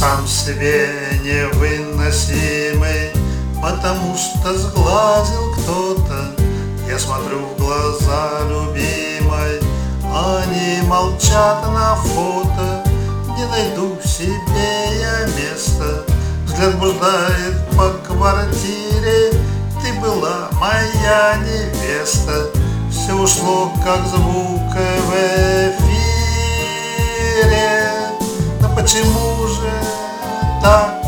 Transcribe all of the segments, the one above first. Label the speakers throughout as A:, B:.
A: сам себе невыносимый, потому что сглазил кто-то. Я смотрю в глаза любимой, они молчат на фото. Не найду себе я места, взгляд блуждает по квартире. Ты была моя невеста, все ушло как звук в эфире. Но почему же так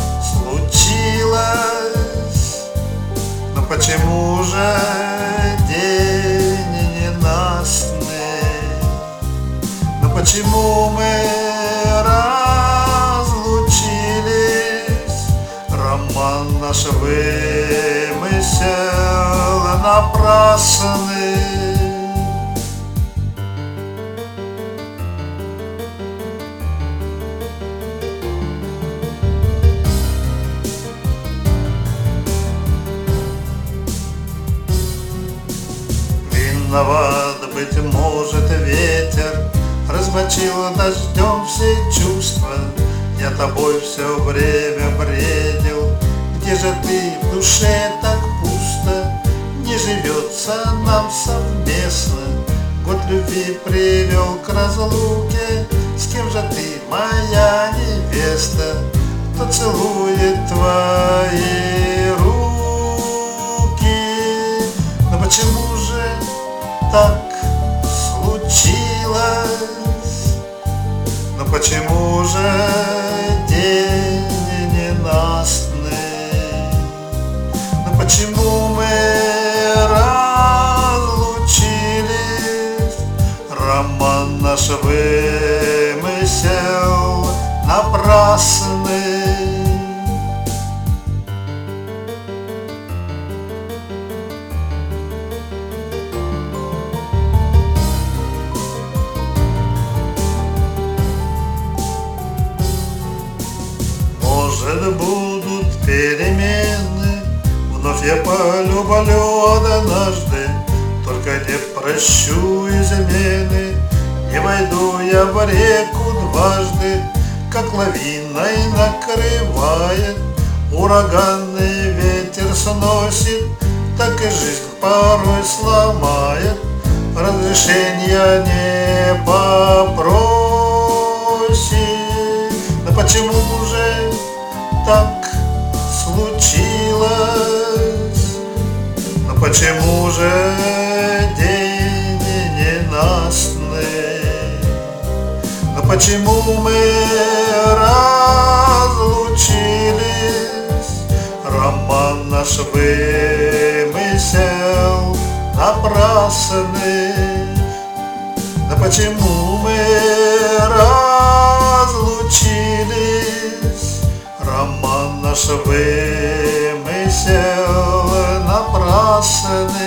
A: случилось? Но почему же день ненастный? Но почему мы разлучились? Роман наш вымысел напрасный. Виноват, быть может, ветер, размочил дождем все чувства. Я тобой все время бредил, где же ты, в душе так пусто? Не живется нам совместно, год любви привел к разлуке. С кем же ты, моя невеста, кто целует твои руки? Но почему же так случилось? Но почему же день ненастный? Но почему мы разлучились? Роман наш вымысел напрасный. Может, будут перемены, вновь я полюблю однажды, только не прощу измены. Не войду я в реку дважды, как лавиной накрывает, ураганный ветер сносит, так и жизнь порой сломает. Разрешения не попросит. Но почему же так случилось? Но почему же день ненастный? Но почему мы разлучились? Роман наш вымысел напрасный. Но почему мы разлучились? Роман наш вымысел напрасный.